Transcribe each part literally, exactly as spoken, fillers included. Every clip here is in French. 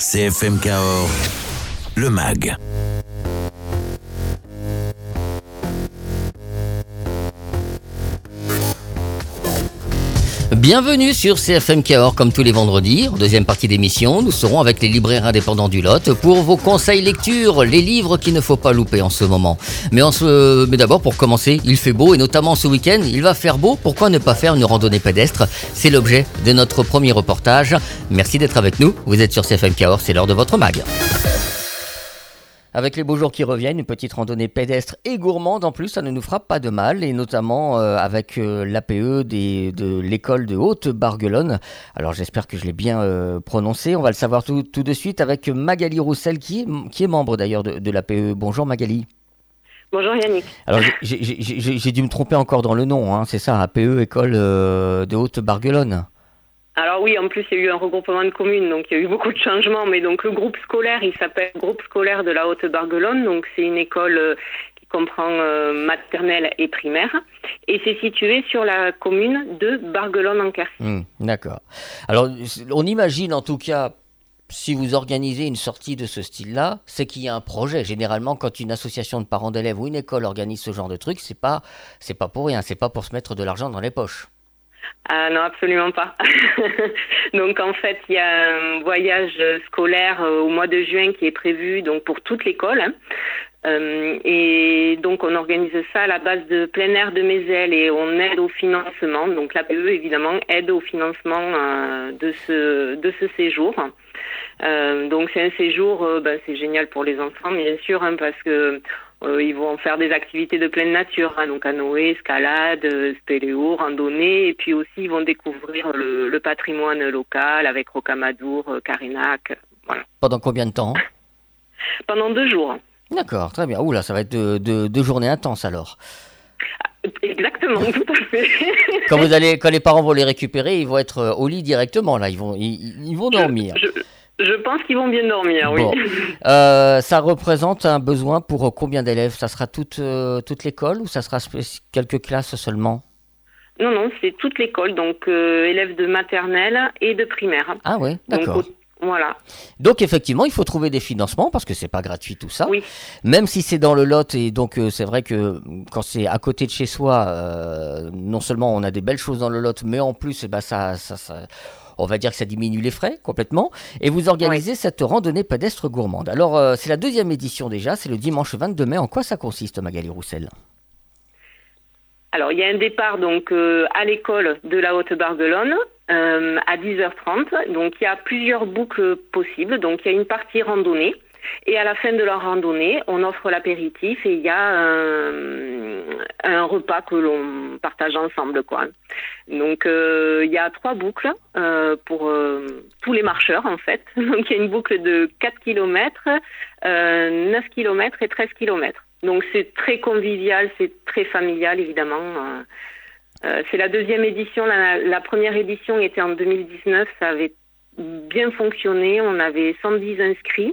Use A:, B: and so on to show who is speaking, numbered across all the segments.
A: C F M Cahors, le M A G.
B: Bienvenue sur C F M Cahors, comme tous les vendredis. En deuxième partie d'émission, nous serons avec les libraires indépendants du Lot pour vos conseils lecture, les livres qu'il ne faut pas louper en ce moment. Mais, en ce... Mais d'abord, pour commencer, il fait beau et notamment ce week-end, il va faire beau. Pourquoi ne pas faire une randonnée pédestre ? C'est l'objet de notre premier reportage. Merci d'être avec nous. Vous êtes sur C F M Cahors, c'est l'heure de votre M A G. Avec les beaux jours qui reviennent, une petite randonnée pédestre et gourmande en plus, ça ne nous fera pas de mal, et notamment euh, avec euh, l'A P E des, de l'école de Haute-Barguelonne. Alors j'espère que je l'ai bien euh, prononcé, on va le savoir tout, tout de suite avec Magali Roussel qui est, qui est membre d'ailleurs de, de l'A P E. Bonjour Magali.
C: Bonjour Yannick.
B: Alors j'ai, j'ai, j'ai, j'ai dû me tromper encore dans le nom, hein, c'est ça, A P E, école euh, de Haute-Barguelonne.
C: Alors oui, en plus il y a eu un regroupement de communes, donc il y a eu beaucoup de changements, mais donc le groupe scolaire, il s'appelle Groupe scolaire de la Haute-Barguelonne, donc c'est une école euh, qui comprend euh, maternelle et primaire, et c'est situé sur la commune de Barguelonne-en-Quercy.
B: Mmh, d'accord. Alors on imagine en tout cas, si vous organisez une sortie de ce style-là, c'est qu'il y a un projet. Généralement, quand une association de parents d'élèves ou une école organise ce genre de truc, c'est pas, c'est pas pour rien, c'est pas pour se mettre de l'argent dans les poches.
C: Ah non, absolument pas. Donc en fait, il y a un voyage scolaire euh, au mois de juin qui est prévu donc pour toute l'école. Hein. Euh, et donc on organise ça à la base de plein air de Mézel et on aide au financement. Donc l'A P E évidemment aide au financement euh, de ce de ce séjour. Euh, donc c'est un séjour, euh, ben, c'est génial pour les enfants bien sûr hein, parce que Euh, ils vont faire des activités de pleine nature, hein, donc canoë, escalade, euh, spéléo, randonnée, et puis aussi ils vont découvrir le, le patrimoine local avec Rocamadour, euh, Carénac, voilà.
B: Pendant combien de temps ?
C: Pendant deux jours.
B: D'accord, très bien. Oula, ça va être deux de, de journées intenses alors.
C: Exactement, tout à fait.
B: Quand vous allez, quand les parents vont les récupérer, ils vont être au lit directement là, ils vont, ils, ils vont dormir.
C: Je, je... Je pense qu'ils vont bien dormir, oui.
B: Bon. Euh, ça représente un besoin pour combien d'élèves ? Ça sera toute, euh, toute l'école ou ça sera quelques classes seulement ?
C: Non, non, c'est toute l'école, donc euh, élèves de maternelle et de primaire.
B: Ah oui, d'accord.
C: Donc, voilà.
B: Donc effectivement, il faut trouver des financements parce que c'est pas gratuit tout ça.
C: Oui.
B: Même si c'est dans le Lot et donc euh, c'est vrai que quand c'est à côté de chez soi, euh, non seulement on a des belles choses dans le Lot, mais en plus, eh ben, ça... ça, ça on va dire que ça diminue les frais complètement. Et vous organisez oui. cette randonnée pédestre gourmande. Alors, euh, c'est la deuxième édition déjà, c'est le dimanche vingt-deux mai. En quoi ça consiste, Magali Roussel ?
C: Alors, il y a un départ donc euh, à l'école de la Haute-Barguelonne euh, à dix heures trente. Donc, il y a plusieurs boucles possibles. Donc, il y a une partie randonnée. Et à la fin de la randonnée, on offre l'apéritif et il y a un, un repas que l'on partage ensemble, quoi. Donc, euh, il y a trois boucles euh, pour euh, tous les marcheurs, en fait. Donc, il y a une boucle de quatre kilomètres, euh, neuf kilomètres et treize kilomètres. Donc, c'est très convivial, c'est très familial, évidemment. Euh, c'est la deuxième édition. La, la première édition était en deux mille dix-neuf. Ça avait bien fonctionné. On avait cent dix inscrits.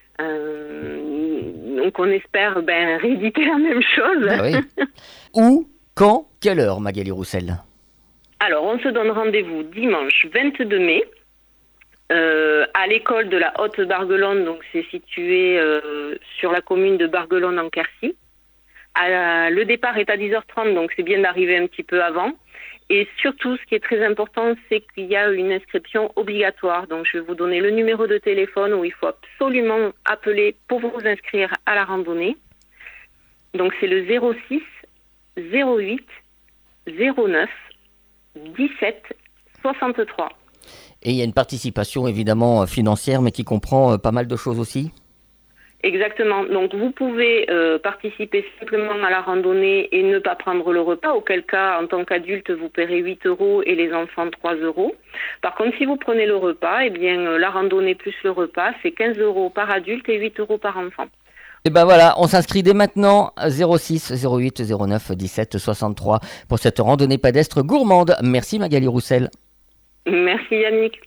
C: Euh, donc on espère ben, rééditer la même chose.
B: Ah oui. Où, quand, quelle heure, Magali Roussel ?
C: Alors on se donne rendez-vous dimanche vingt-deux mai euh, à l'école de la Haute-Barguelonne, donc c'est situé euh, sur la commune de Barguelonne-en-Quercy. À, le départ est à dix heures trente, donc c'est bien d'arriver un petit peu avant. Et surtout, ce qui est très important, c'est qu'il y a une inscription obligatoire. Donc, je vais vous donner le numéro de téléphone où il faut absolument appeler pour vous inscrire à la randonnée. Donc, c'est le zéro six zéro huit zéro neuf dix-sept soixante-trois.
B: Et il y a une participation évidemment financière, mais qui comprend euh, pas mal de choses aussi ?
C: Exactement. Donc, vous pouvez euh, participer simplement à la randonnée et ne pas prendre le repas, auquel cas, en tant qu'adulte, vous paierez huit euros et les enfants trois euros. Par contre, si vous prenez le repas, eh bien, euh, la randonnée plus le repas, c'est quinze euros par adulte et huit euros par enfant.
B: Et ben voilà, on s'inscrit dès maintenant zéro six zéro huit zéro neuf dix-sept soixante-trois pour cette randonnée pédestre gourmande. Merci Magali Roussel.
C: Merci Yannick.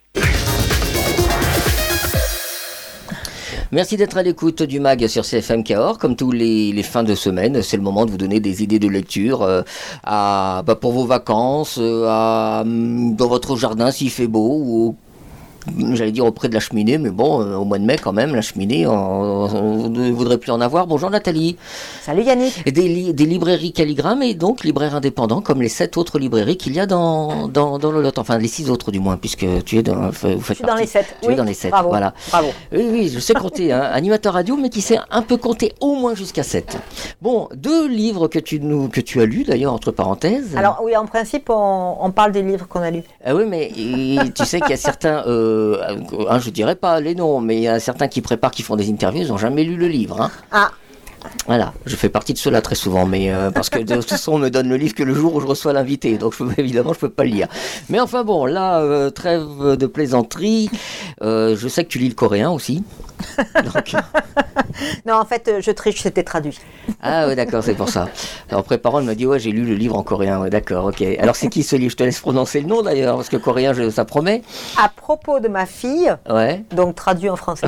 B: Merci d'être à l'écoute du M A G sur C F M Cahors. Comme tous les, les fins de semaine, c'est le moment de vous donner des idées de lecture euh, à, bah, pour vos vacances, euh, à, dans votre jardin s'il fait beau, ou j'allais dire auprès de la cheminée, mais bon, euh, au mois de mai quand même, la cheminée, on, on ne voudrait plus en avoir. Bonjour Nathalie.
D: Salut Yannick.
B: Et des, li- des librairies Calligramme et donc libraires indépendants comme les sept autres librairies qu'il y a dans, dans, dans le lot, enfin les six autres du moins, puisque tu es dans, vous faites
D: Je suis
B: partie.
D: dans les sept.
B: Tu
D: oui.
B: es dans les sept,
D: Bravo.
B: voilà.
D: Bravo.
B: Oui, oui, je sais compter, hein, animateur radio, mais qui sait un peu compter au moins jusqu'à sept. Bon, deux livres que tu, nous, que tu as lus d'ailleurs, entre parenthèses.
D: Alors oui, en principe, on, on parle des livres qu'on a lus.
B: Ah oui, mais et, tu sais qu'il y a certains, euh, hein, je dirais pas les noms, mais il y a certains qui préparent, qui font des interviews, ils n'ont jamais lu le livre. Hein.
D: Ah,
B: Voilà, je fais partie de ceux-là très souvent, mais euh, parce que de toute façon on me donne le livre que le jour où je reçois l'invité, donc je, évidemment je peux pas le lire. Mais enfin bon, là, euh, trêve de plaisanterie, euh, je sais que tu lis le coréen aussi. Donc,
D: non, en fait, je triche, c'était traduit.
B: ah ouais, d'accord, c'est pour ça. En préparant, elle m'a dit ouais, j'ai lu le livre en coréen, ouais, d'accord, ok. Alors c'est qui ce livre? Je te laisse prononcer le nom d'ailleurs, parce que coréen, je, ça promet.
D: À propos de ma fille,
B: Ouais.
D: donc traduit en français.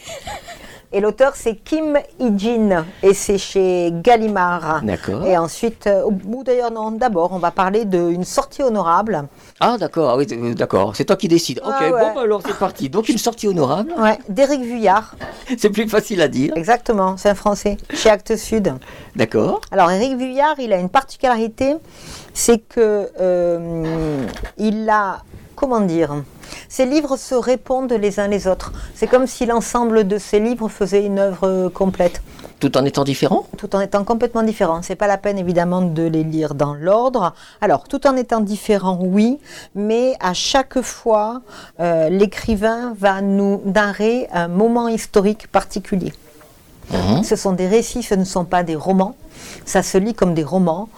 D: Et l'auteur, c'est Kim Hee-jin, et c'est chez Gallimard.
B: D'accord.
D: Et ensuite, euh, au bout d'ailleurs, non, d'abord, on va parler d'une sortie honorable.
B: Ah d'accord, ah, oui, euh, d'accord, c'est toi qui décides. Ok,
D: Ah, ouais.
B: bon bah, alors c'est parti. Donc une sortie honorable,
D: Ouais, d'Éric Vuillard,
B: c'est plus facile à dire.
D: exactement, c'est un Français, chez Actes Sud.
B: D'accord.
D: Alors Éric Vuillard, il a une particularité, c'est que euh, il a, comment dire, ses livres se répondent les uns les autres. C'est comme si l'ensemble de ses livres faisait une œuvre complète,
B: Tout en étant différent?
D: tout en étant complètement différent. C'est pas la peine évidemment de les lire dans l'ordre. Alors, tout en étant différent, oui, mais à chaque fois, euh, l'écrivain va nous narrer un moment historique particulier.
B: Mhm.
D: Ce sont des récits, ce ne sont pas des romans. Ça se lit comme des romans.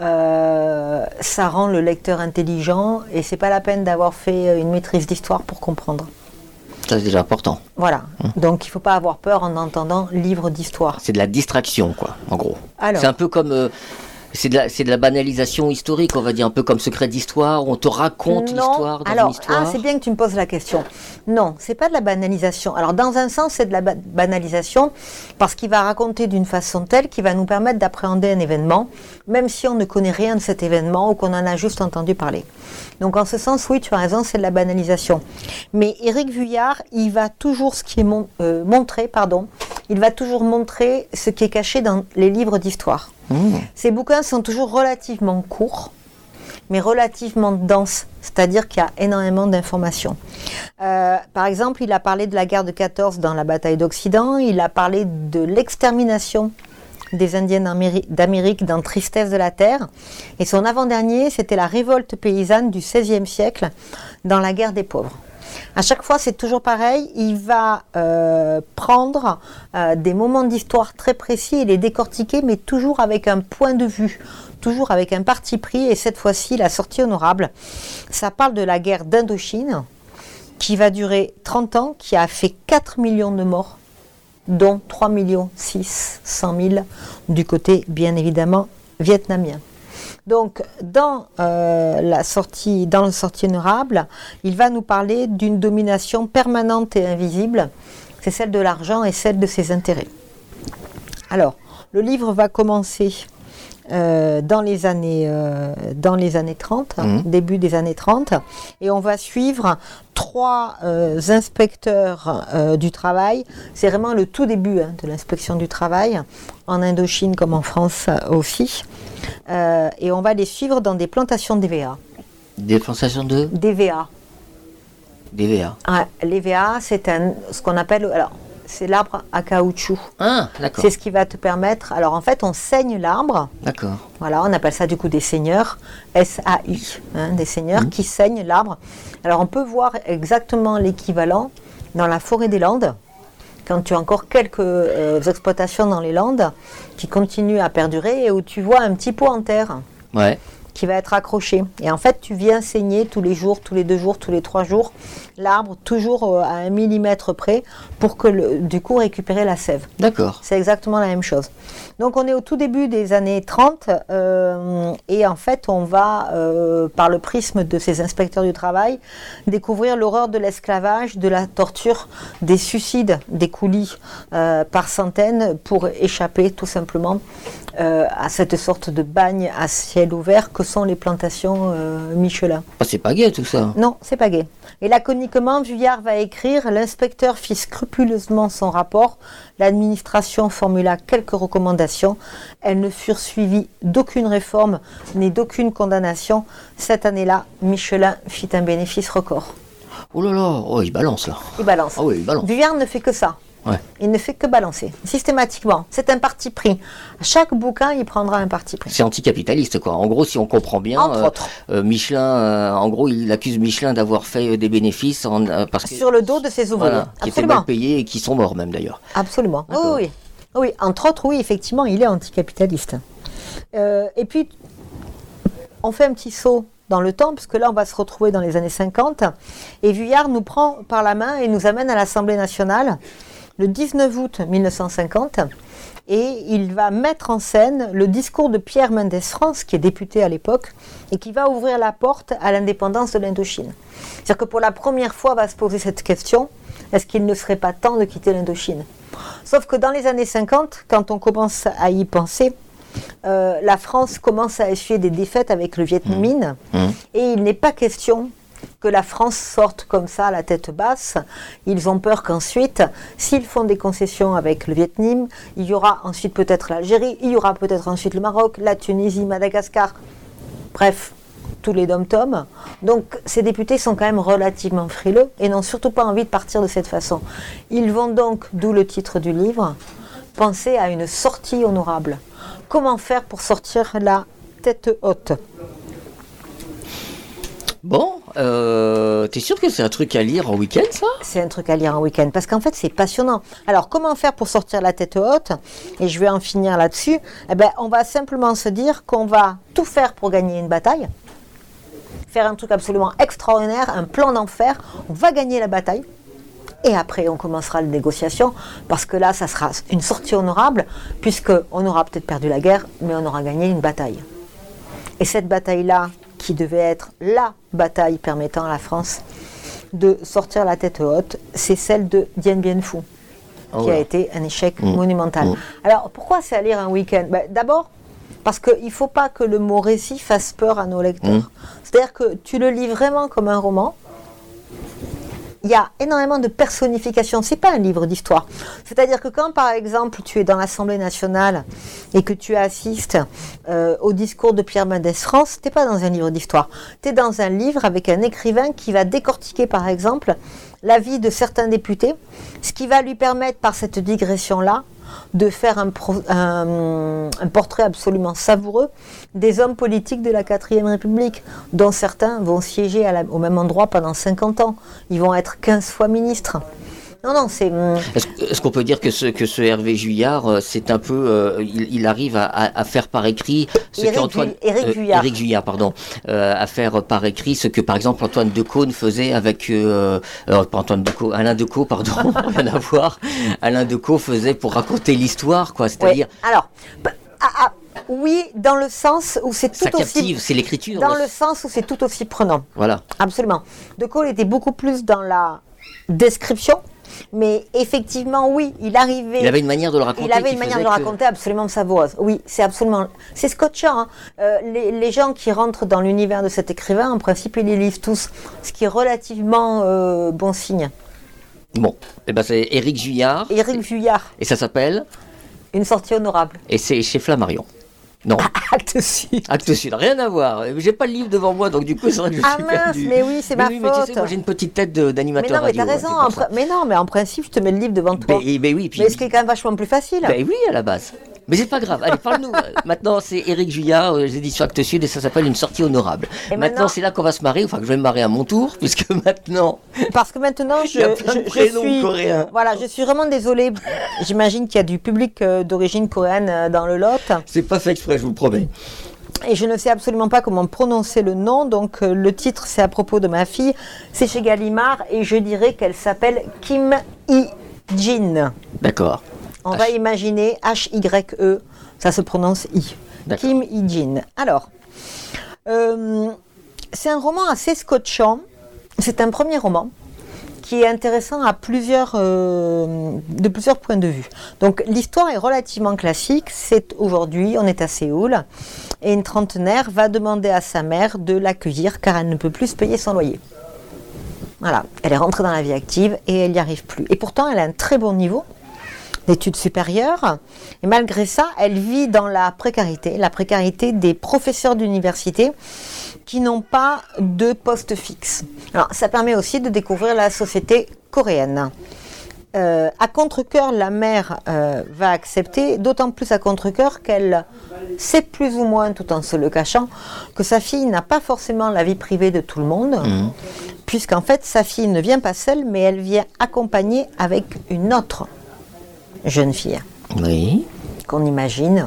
D: Euh, ça rend le lecteur intelligent et c'est pas la peine d'avoir fait une maîtrise d'histoire pour comprendre.
B: Ça c'est déjà important.
D: Voilà. Donc il faut pas avoir peur en entendant livre d'histoire.
B: C'est de la distraction, quoi, en gros.
D: Alors.
B: C'est un peu comme... euh, c'est de, la, c'est de la banalisation historique, on va dire, un peu comme Secret d'Histoire, où on te raconte
D: Non.
B: l'histoire dans
D: Alors,
B: une histoire.
D: ah, c'est bien que tu me poses la question. Non, c'est pas de la banalisation. Alors, dans un sens, c'est de la ba- banalisation parce qu'il va raconter d'une façon telle qui va nous permettre d'appréhender un événement, même si on ne connaît rien de cet événement ou qu'on en a juste entendu parler. Donc, en ce sens, oui, tu as raison, c'est de la banalisation. Mais Éric Vuillard, il va toujours ce qui est mon- euh, montré, pardon, il va toujours montrer ce qui est caché dans les livres d'histoire.
B: Mmh.
D: Ces bouquins sont toujours relativement courts, mais relativement denses, c'est-à-dire qu'il y a énormément d'informations. Euh, par exemple, il a parlé de la guerre de quatorze dans la bataille d'Occident, il a parlé de l'extermination des Indiens d'Améri- d'Amérique dans Tristesse de la Terre, et son avant-dernier, c'était la révolte paysanne du seizième siècle dans la guerre des pauvres. À chaque fois, c'est toujours pareil. Il va euh, prendre euh, des moments d'histoire très précis et les décortiquer, mais toujours avec un point de vue, toujours avec un parti pris. Et cette fois-ci, la sortie honorable, ça parle de la guerre d'Indochine, qui va durer trente ans, qui a fait quatre millions de morts, dont trois millions six cent mille du côté, bien évidemment, vietnamien. Donc, dans, euh, la sortie, dans le sortie honorable, il va nous parler d'une domination permanente et invisible. C'est celle de l'argent et celle de ses intérêts. Alors, le livre va commencer euh, dans, les années, euh, dans les années trente,
B: Mmh.
D: début des années trente, et on va suivre trois euh, inspecteurs euh, du travail. C'est vraiment le tout début hein, de l'inspection du travail, en Indochine comme en France euh, aussi. Euh, et on va les suivre dans des plantations d'E V A.
B: Des plantations de
D: D'E V A.
B: D V A.
D: Ouais, l'E V A, c'est un, ce qu'on appelle, alors, c'est l'arbre à caoutchouc.
B: Ah, d'accord.
D: C'est ce qui va te permettre. Alors en fait, on saigne l'arbre.
B: D'accord.
D: Voilà, on appelle ça du coup des seigneurs, S A I, hein, des seigneurs mmh. qui saignent l'arbre. Alors on peut voir exactement l'équivalent dans la forêt des Landes, quand tu as encore quelques euh, exploitations dans les Landes qui continuent à perdurer et où tu vois un petit pot en terre.
B: Ouais.
D: Qui va être accroché. Et en fait, tu viens saigner tous les jours, tous les deux jours, tous les trois jours, l'arbre toujours à un millimètre près pour que, le, du coup, récupérer la sève.
B: D'accord.
D: C'est exactement la même chose. Donc, on est au tout début des années trente euh, et en fait, on va, euh, par le prisme de ces inspecteurs du travail, découvrir l'horreur de l'esclavage, de la torture, des suicides, des coulis euh, par centaines pour échapper tout simplement euh, à cette sorte de bagne à ciel ouvert que sont les plantations euh, Michelin.
B: Ah, c'est pas gai tout ça.
D: Non, c'est pas gai. Et laconiquement, Vuillard va écrire « L'inspecteur fit scrupuleusement son rapport. L'administration formula quelques recommandations. Elles ne furent suivies d'aucune réforme ni d'aucune condamnation. Cette année-là, Michelin fit un bénéfice record. »
B: Oh là là, oh, il balance là.
D: Il balance.
B: Ah oui, il balance.
D: Vuillard ne fait que ça.
B: Ouais.
D: Il ne fait que balancer, systématiquement. C'est un parti pris. À chaque bouquin, il prendra un parti pris.
B: C'est anticapitaliste, quoi. En gros, si on comprend bien,
D: Entre
B: euh,
D: autres.
B: euh, Michelin, euh, en gros, il accuse Michelin d'avoir fait euh, des bénéfices en, euh, parce que,
D: Sur le dos de ses ouvriers.
B: voilà, qui étaient
D: Absolument.
B: mal payés et qui sont morts même d'ailleurs.
D: Absolument. Oui,
B: D'accord.
D: oui. Oui, entre autres, oui, effectivement, il est anticapitaliste. Euh, et puis, on fait un petit saut dans le temps, parce que là, on va se retrouver dans les années cinquante. Et Vuillard nous prend par la main et nous amène à l'Assemblée nationale le dix-neuf août mille neuf cent cinquante. Et il va mettre en scène le discours de Pierre Mendès France, qui est député à l'époque, et qui va ouvrir la porte à l'indépendance de l'Indochine. C'est-à-dire que pour la première fois, va se poser cette question, est-ce qu'il ne serait pas temps de quitter l'Indochine ? Sauf que dans les années cinquante, quand on commence à y penser, euh, la France commence à essuyer des défaites avec le Viet Minh,
B: Mmh.
D: et il n'est pas question que la France sorte comme ça la tête basse. Ils ont peur qu'ensuite, s'ils font des concessions avec le Viet Minh, il y aura ensuite peut-être l'Algérie, il y aura peut-être ensuite le Maroc, la Tunisie, Madagascar, bref, tous les dom-toms. Donc ces députés sont quand même relativement frileux et n'ont surtout pas envie de partir de cette façon. Ils vont donc, d'où le titre du livre, penser à une sortie honorable. Comment faire pour sortir la tête haute ?
B: Bon, euh, t'es sûr que c'est un truc à lire en week-end, ça ?
D: C'est un truc à lire en week-end, parce qu'en fait, c'est passionnant. Alors, comment faire pour sortir la tête haute ? Et je vais en finir là-dessus. Eh ben, on va simplement se dire qu'on va tout faire pour gagner une bataille, faire un truc absolument extraordinaire, un plan d'enfer. On va gagner la bataille. Et après, on commencera les négociations, parce que là, ça sera une sortie honorable, puisqu'on aura peut-être perdu la guerre, mais on aura gagné une bataille. Et cette bataille-là, qui devait être la bataille permettant à la France de sortir la tête haute, c'est celle de Dien Bien Phu,
B: Oh
D: qui
B: voilà.
D: a été un échec
B: Mmh.
D: monumental.
B: Mmh.
D: Alors, pourquoi c'est à lire un week-end ? Ben, d'abord, parce qu'il ne faut pas que le mot récit fasse peur à nos lecteurs.
B: Mmh.
D: C'est-à-dire que tu le lis vraiment comme un roman. Il y a énormément de personnification. C'est pas un livre d'histoire. C'est-à-dire que quand, par exemple, tu es dans l'Assemblée nationale et que tu assistes euh, au discours de Pierre Mendès France, t'es pas dans un livre d'histoire. Tu es dans un livre avec un écrivain qui va décortiquer, par exemple, la vie de certains députés, ce qui va lui permettre, par cette digression-là, de faire un, pro- un, un portrait absolument savoureux des hommes politiques de la quatrième République, dont certains vont siéger à la- au même endroit pendant cinquante ans. Ils vont être quinze fois ministres. Non, non, c'est... hum,
B: Est-ce, est-ce qu'on peut dire que ce, que ce Hervé Juillard, euh, c'est un peu, euh, il, il arrive à, à, à faire par écrit ce
D: Éric
B: qu'Antoine,
D: Ju- Éric Juillard.
B: Éric Juillard, pardon, euh, à faire par écrit ce que par exemple Antoine Decaune faisait avec, euh, euh, pas Antoine Decaux, Alain Decaux, pardon, rien à voir, Alain Decaux faisait pour raconter l'histoire, quoi, c'est-à-dire
D: ouais. Alors, bah, ah, ah, oui, dans le sens où c'est
B: ça
D: tout
B: captive,
D: aussi...
B: c'est l'écriture.
D: Dans
B: là.
D: le sens où c'est tout aussi prenant.
B: Voilà.
D: Absolument. De Gaulle était beaucoup plus dans la description, mais effectivement, oui, il arrivait...
B: Il avait une manière de le raconter.
D: Il avait
B: qui
D: une manière de
B: faisait
D: le
B: que-
D: raconter absolument savoureuse. Oui, c'est absolument... C'est scotchant. Hein. Euh, les, les gens qui rentrent dans l'univers de cet écrivain, en principe, ils les lisent tous, ce qui est relativement euh, bon signe.
B: Bon, eh ben c'est Éric Juillard.
D: Éric Vuillard,
B: Et ça s'appelle,
D: une sortie honorable.
B: et c'est chez Flammarion. Non,
D: Acte Sud.
B: Actes Sud, rien à voir. J'ai pas le livre devant moi, donc du coup, c'est vrai que je
D: Ah
B: suis
D: mince,
B: perdu.
D: mais oui, c'est ma
B: oui, mais tu sais,
D: faute.
B: moi j'ai une petite tête de-
D: Mais
B: d'animateur
D: non, mais
B: radio.
D: t'as
B: hein,
D: raison.
B: c'est
D: en
B: pour ça.
D: pr- Mais non, mais en principe, je te mets le livre devant toi.
B: Mais, mais oui, puis.
D: Mais ce qui est quand même vachement plus facile.
B: Ben oui, à la base. Mais c'est pas grave. Allez, parle-nous. Maintenant, c'est Éric Juillard, euh, les éditions Actes Sud, et ça s'appelle Une sortie honorable.
D: Et
B: maintenant,
D: maintenant-
B: c'est là qu'on va se marrer, enfin que je vais me marrer à mon tour, puisque maintenant,
D: Parce que maintenant, je,
B: il y a plein de
D: je- je
B: prénoms
D: suis...
B: coréens.
D: Voilà, je suis vraiment désolée. J'imagine qu'il y a du public euh, d'origine coréenne euh, dans le Lot.
B: C'est pas fait exprès, je vous le promets.
D: Et je ne sais absolument pas comment prononcer le nom. Donc, euh, le titre, c'est à propos de ma fille. C'est chez Gallimard. Et je dirais qu'elle s'appelle Kim Hee-jin.
B: D'accord.
D: On
B: H.
D: va imaginer H Y E. Ça se prononce I.
B: D'accord.
D: Kim Hee-jin. Alors, euh, c'est un roman assez scotchant. C'est un premier roman qui est intéressant à plusieurs, euh, de plusieurs points de vue. Donc l'histoire est relativement classique. C'est aujourd'hui, on est à Séoul, et une trentenaire va demander à sa mère de l'accueillir car elle ne peut plus se payer son loyer. Voilà, elle est rentrée dans la vie active et elle n'y arrive plus. Et pourtant, elle a un très bon niveau d'études supérieures, et malgré ça, elle vit dans la précarité, la précarité des professeurs d'université qui n'ont pas de poste fixe. Alors, ça permet aussi de découvrir la société coréenne. Euh, à contre-cœur, la mère euh, va accepter, d'autant plus à contre-cœur qu'elle sait plus ou moins, tout en se le cachant, que sa fille n'a pas forcément la vie privée de tout le monde, mmh. puisqu'en fait, sa fille ne vient pas seule, mais elle vient accompagnée avec une autre jeune fille,
B: oui.
D: qu'on imagine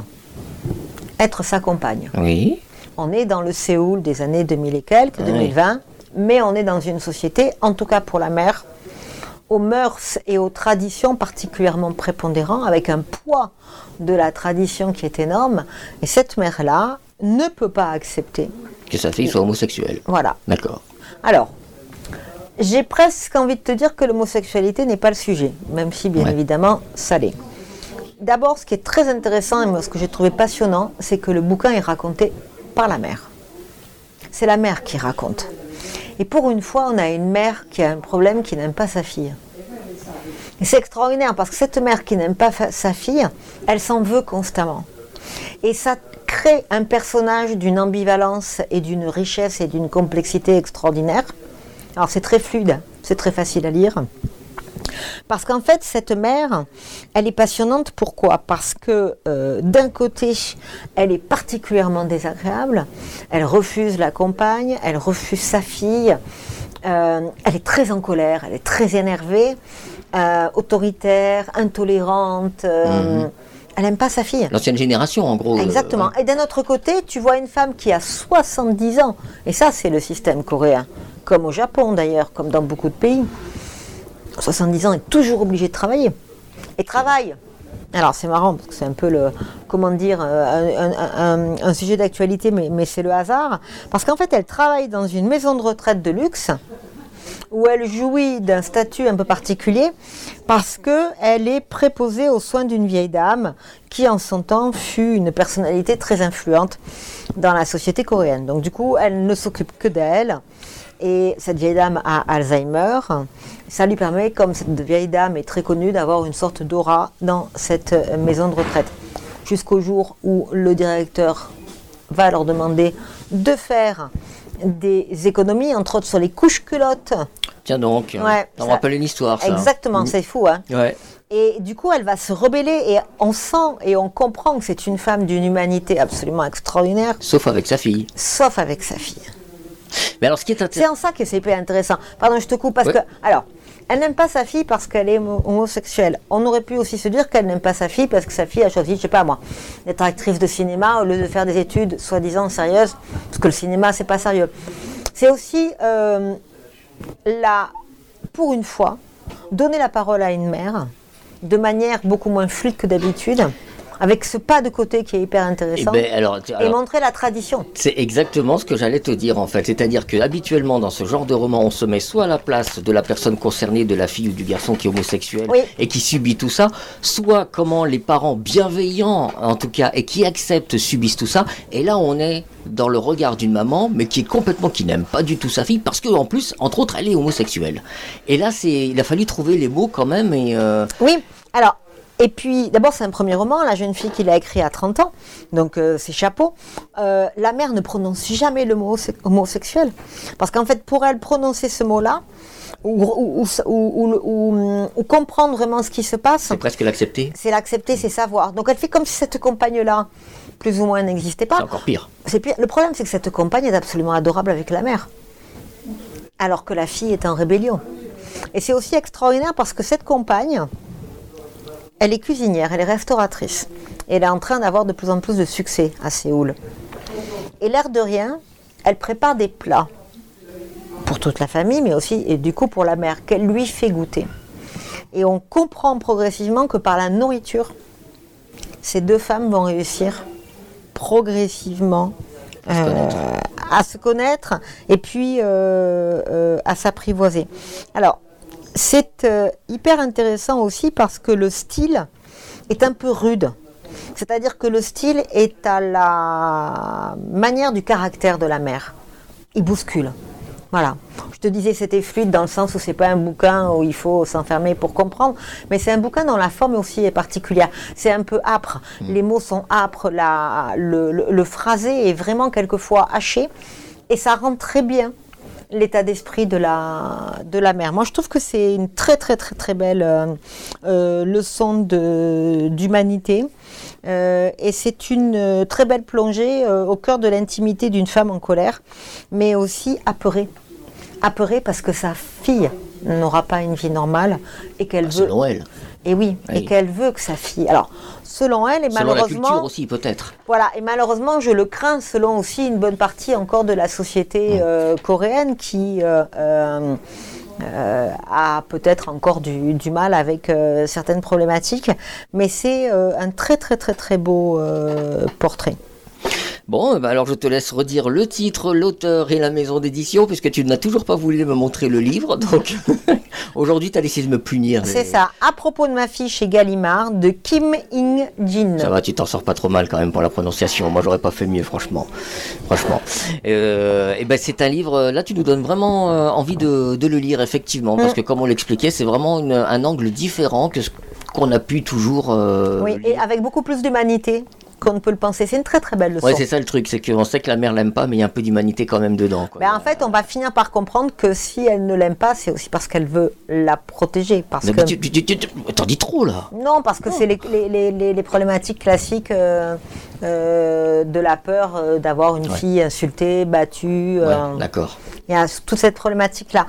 D: être sa compagne.
B: Oui.
D: On est dans le Séoul des années deux mille et quelques, deux mille vingt, oui. mais on est dans une société, en tout cas pour la mère, aux mœurs et aux traditions particulièrement prépondérants, avec un poids de la tradition qui est énorme, et cette mère-là ne peut pas accepter
B: que sa fille soit homosexuelle.
D: Voilà.
B: D'accord.
D: Alors, j'ai presque envie de te dire que l'homosexualité n'est pas le sujet, même si bien ouais. évidemment ça l'est. D'abord, ce qui est très intéressant et ce que j'ai trouvé passionnant, c'est que le bouquin est raconté par la mère. C'est la mère qui raconte. Et pour une fois, on a une mère qui a un problème, qui n'aime pas sa fille. Et c'est extraordinaire parce que cette mère qui n'aime pas fa- sa fille, elle s'en veut constamment. Et ça crée un personnage d'une ambivalence et d'une richesse et d'une complexité extraordinaire. Alors c'est très fluide, c'est très facile à lire. Parce qu'en fait, cette mère, elle est passionnante. Pourquoi ? Parce que euh, d'un côté, elle est particulièrement désagréable. Elle refuse la compagne, elle refuse sa fille. Euh, elle est très en colère, elle est très énervée, euh, autoritaire, intolérante. Euh, mmh. Elle n'aime pas sa fille.
B: L'ancienne génération, en gros.
D: Exactement.
B: Euh, ouais.
D: Et d'un autre côté, tu vois une femme qui a soixante-dix ans. Et ça, c'est le système coréen. Comme au Japon d'ailleurs, comme dans beaucoup de pays. soixante-dix ans est toujours obligée de travailler. Et travaille. Alors c'est marrant, parce que c'est un peu le, comment dire, un, un, un, un sujet d'actualité, mais, mais c'est le hasard. Parce qu'en fait, elle travaille dans une maison de retraite de luxe, où elle jouit d'un statut un peu particulier, parce qu'elle est préposée aux soins d'une vieille dame, qui en son temps fut une personnalité très influente dans la société coréenne. Donc du coup, elle ne s'occupe que d'elle. Et cette vieille dame a Alzheimer. Ça lui permet, comme cette vieille dame est très connue, d'avoir une sorte d'aura dans cette maison de retraite. Jusqu'au jour où le directeur va leur demander de faire des économies, entre autres sur les couches culottes.
B: Tiens donc,
D: ouais,
B: on rappelle une histoire, ça.
D: Exactement, mmh. c'est fou, hein.
B: Ouais.
D: Et du coup, elle va se rebeller et on sent et on comprend que c'est une femme d'une humanité absolument extraordinaire.
B: Sauf avec sa fille.
D: Sauf avec sa fille.
B: Mais alors, ce qui est intéressant...
D: C'est en ça que c'est hyper intéressant. Pardon, je te coupe parce ouais. que... Alors, elle n'aime pas sa fille parce qu'elle est homosexuelle. On aurait pu aussi se dire qu'elle n'aime pas sa fille parce que sa fille a choisi, je sais pas moi, d'être actrice de cinéma au lieu de faire des études soi-disant sérieuses, parce que le cinéma, c'est pas sérieux. C'est aussi, euh, la, pour une fois, donner la parole à une mère de manière beaucoup moins fluide que d'habitude, avec ce pas de côté qui est hyper intéressant,
B: et, ben, alors, alors,
D: et montrer la tradition.
B: C'est exactement ce que j'allais te dire en fait, c'est-à-dire que habituellement dans ce genre de roman, on se met soit à la place de la personne concernée, de la fille ou du garçon qui est homosexuel oui. et qui subit tout ça, soit comment les parents bienveillants en tout cas et qui acceptent subissent tout ça, et là on est dans le regard d'une maman, mais qui est complètement, qui n'aime pas du tout sa fille, parce que en plus, entre autres, elle est homosexuelle. Et là, c'est, il a fallu trouver les mots quand même. Et euh...
D: Oui, alors. Et puis, d'abord, c'est un premier roman, la jeune fille qui l'a écrit à trente ans, donc euh, c'est chapeau. Euh, la mère ne prononce jamais le mot homosexuel, parce qu'en fait, pour elle, prononcer ce mot-là, ou, ou, ou, ou, ou, ou comprendre vraiment ce qui se passe...
B: C'est presque l'accepter.
D: C'est l'accepter, c'est savoir. Donc elle fait comme si cette compagne-là, plus ou moins, n'existait pas.
B: C'est encore pire.
D: C'est pire. Le problème, c'est que cette compagne est absolument adorable avec la mère, alors que la fille est en rébellion. Et c'est aussi extraordinaire parce que cette compagne... Elle est cuisinière, elle est restauratrice. Et elle est en train d'avoir de plus en plus de succès à Séoul. Et l'air de rien, elle prépare des plats pour toute la famille, mais aussi, et du coup, pour la mère, qu'elle lui fait goûter. Et on comprend progressivement que par la nourriture, ces deux femmes vont réussir progressivement euh, à se connaître et puis euh, euh, à s'apprivoiser. Alors, c'est euh, hyper intéressant aussi parce que le style est un peu rude. C'est-à-dire que le style est à la manière du caractère de la mère. Il bouscule. Voilà. Je te disais c'était fluide dans le sens où c'est pas un bouquin où il faut s'enfermer pour comprendre, mais c'est un bouquin dont la forme aussi est particulière. C'est un peu âpre. Mmh. Les mots sont âpres, la, le, le, le phrasé est vraiment quelquefois haché et ça rend très bien l'état d'esprit de la, de la mère. Moi, je trouve que c'est une très, très, très, très belle euh, euh, leçon de, d'humanité. Euh, et c'est une euh, très belle plongée euh, au cœur de l'intimité d'une femme en colère, mais aussi apeurée. Apeurée parce que sa fille n'aura pas une vie normale et qu'elle
B: ah,
D: veut...
B: Selon elle.
D: Et oui, oui, et qu'elle veut que sa fille... Alors, selon elle, et
B: selon
D: malheureusement...
B: Selon la culture aussi, peut-être.
D: Voilà, et malheureusement, je le crains, selon aussi une bonne partie encore de la société euh, coréenne qui euh, euh, euh, a peut-être encore du, du mal avec euh, certaines problématiques, mais c'est euh, un très très très très beau euh, portrait.
B: Bon, bah alors je te laisse redire le titre, l'auteur et la maison d'édition, puisque tu n'as toujours pas voulu me montrer le livre, donc aujourd'hui tu as décidé de me punir.
D: C'est
B: mais...
D: ça, À propos de ma fille chez Gallimard, de Kim In-jin.
B: Ça va, tu t'en sors pas trop mal quand même pour la prononciation, moi j'aurais pas fait mieux franchement. Franchement. Euh, et ben c'est un livre, là tu nous donnes vraiment euh, envie de, de le lire effectivement, parce mmh. que comme on l'expliquait, c'est vraiment une, un angle différent que ce qu'on a pu toujours... Euh,
D: oui, lire. Et avec beaucoup plus d'humanité qu'on ne peut le penser. C'est une très très belle leçon.
B: Ouais, c'est ça le truc, c'est qu'on sait que la mère l'aime pas, mais il y a un peu d'humanité quand même dedans. Quoi.
D: Ben, en fait, on va finir par comprendre que si elle ne l'aime pas, c'est aussi parce qu'elle veut la protéger. Parce
B: mais
D: que...
B: tu, tu, tu, tu, t'en dis trop là.
D: Non, parce que oh. c'est les, les, les, les problématiques classiques euh, euh, de la peur euh, d'avoir une ouais. fille insultée, battue.
B: Ouais,
D: euh,
B: d'accord.
D: Il y a toute cette problématique-là.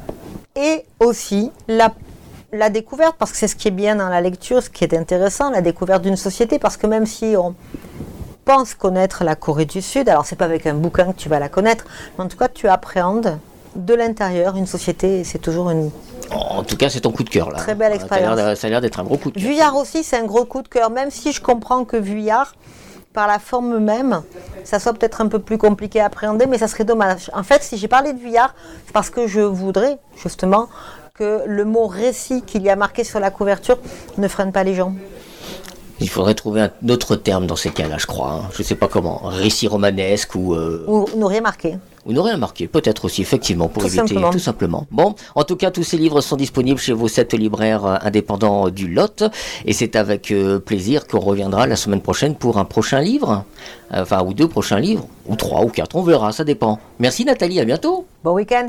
D: Et aussi la La découverte, parce que c'est ce qui est bien dans la lecture, ce qui est intéressant, la découverte d'une société, parce que même si on pense connaître la Corée du Sud, alors c'est pas avec un bouquin que tu vas la connaître, mais en tout cas tu appréhendes de l'intérieur une société, et c'est toujours une...
B: En tout cas, c'est ton coup de cœur là.
D: Très belle expérience.
B: Ça a l'air, ça a l'air d'être un gros coup de cœur.
D: Vuillard aussi, c'est un gros coup de cœur, même si je comprends que Vuillard, par la forme même, ça soit peut-être un peu plus compliqué à appréhender, mais ça serait dommage. En fait, si j'ai parlé de Vuillard, c'est parce que je voudrais justement que le mot récit qu'il y a marqué sur la couverture ne freine pas les gens.
B: Il faudrait trouver un autre terme dans ces cas-là, je crois. Hein. Je ne sais pas comment. Récit romanesque ou... Euh...
D: Ou nous rien marqué.
B: Ou nous rien marqué, peut-être aussi, effectivement, pour
D: tout
B: éviter...
D: Simplement.
B: Tout simplement. Bon, en tout cas, tous ces livres sont disponibles chez vos sept libraires indépendants du Lot. Et c'est avec euh, plaisir qu'on reviendra la semaine prochaine pour un prochain livre. Enfin, ou deux prochains livres. Ou trois, ou quatre, on verra, ça dépend. Merci Nathalie, à bientôt.
D: Bon week-end.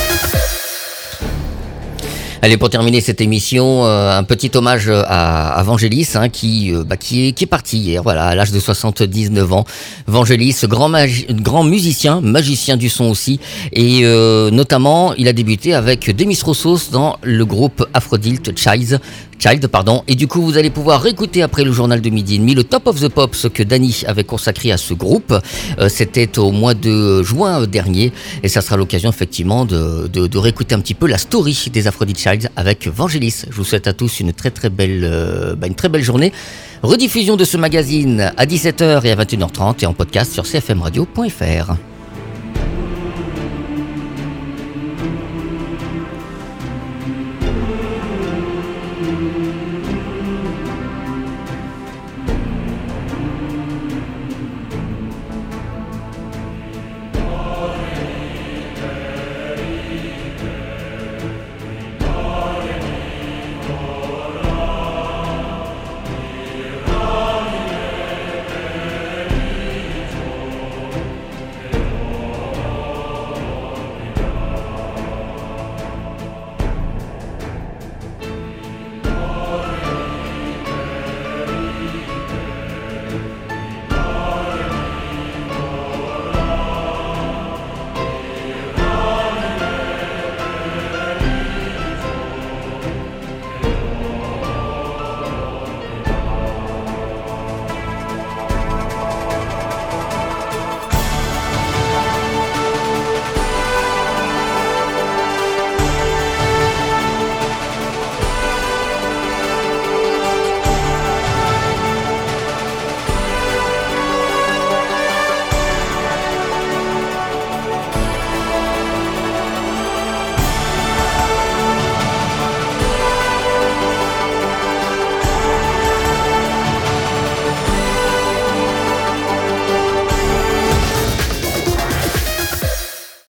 B: Allez, pour terminer cette émission, euh, un petit hommage à, à Vangelis, hein, qui, euh, bah, qui, est, qui est parti hier, voilà, à l'âge de soixante-dix-neuf ans. Vangelis, grand, magi- grand musicien, magicien du son aussi, et euh, notamment, il a débuté avec Demis Roussos dans le groupe Aphrodite Child. Child, pardon, et du coup vous allez pouvoir réécouter après le journal de midi et demi le Top of the Pops que Dany avait consacré à ce groupe. Euh, c'était au mois de juin dernier et ça sera l'occasion effectivement de, de, de réécouter un petit peu la story des Aphrodite Child avec Vangelis. Je vous souhaite à tous une très très belle, euh, bah, une très belle journée. Rediffusion de ce magazine à dix-sept heures et à vingt et une heures trente et en podcast sur c f m radio point f r.